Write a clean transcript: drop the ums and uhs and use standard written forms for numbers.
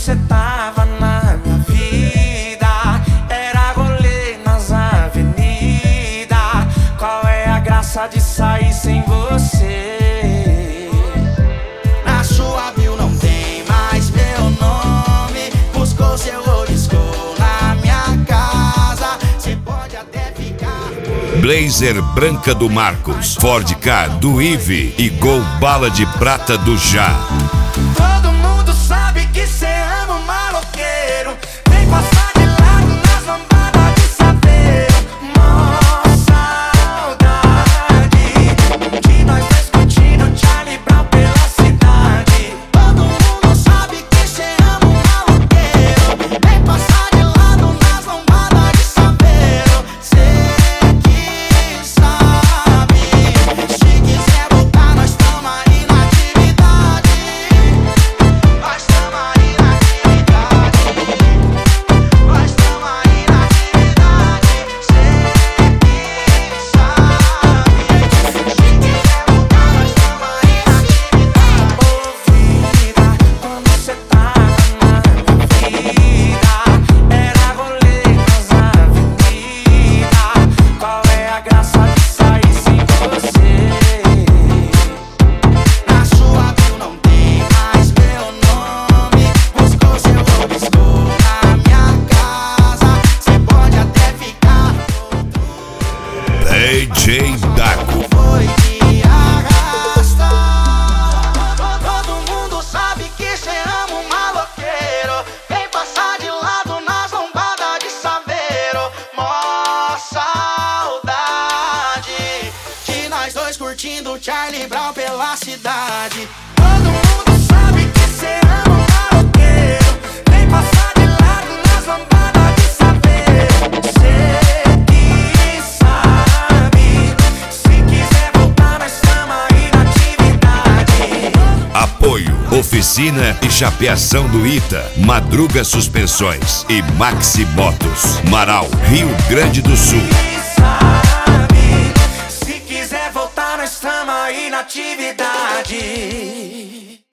cê tava na minha vida, era rolê nas avenidas. Qual é a graça de sair sem você? Na sua bio não tem mais meu nome. Buscou seu riscou na minha casa. Cê pode até ficar. Blazer branca do Marcos, Ford Ka do Ive e Gol bala de prata do Já. Todo mundo sabe que cê ama um maloqueiro. Vem passar de lado nas lambadas de saveiro. Mó saudade de nós dois curtindo Charlie Brown pela cidade. Todo mundo sabe que cê ama um maloqueiro. Vem passar de lado nas lombadas de saveiro. Cê que sabe. Se quiser voltar, nós tamo aí na atividade. Nós tamo aí na atividade. Nós tamo aí na atividade. Cê que sabe. Se quiser voltar, nós tamo aí na atividade. Ouvida, quando cê tava na minha vida, era rolê nas avenidas. Qual é a graça de sair sem você? Na sua bio não tem mais meu nome. Buscou seu riscou na minha casa. Cê pode até ficar DJ Dago. foi de arrastar. Todo mundo sabe que cê ama um maloqueiro. Vem passar de lado nas lombadas de saveiro. Mó saudade de nós dois curtindo Charlie Brown pela cidade. Todo mundo sabe que cê ama um maloqueiro. Vem passar de lado nas lambadas de saveiro. Cê que sabe. Se quiser voltar, nós tamo aí na atividade. Apoio, Oficina e Chapeação do Ita, Madruga Suspensões e Maxi Motos, Marau, Rio Grande do Sul. Sabe, se quiser voltar, nós tamo aí na atividade.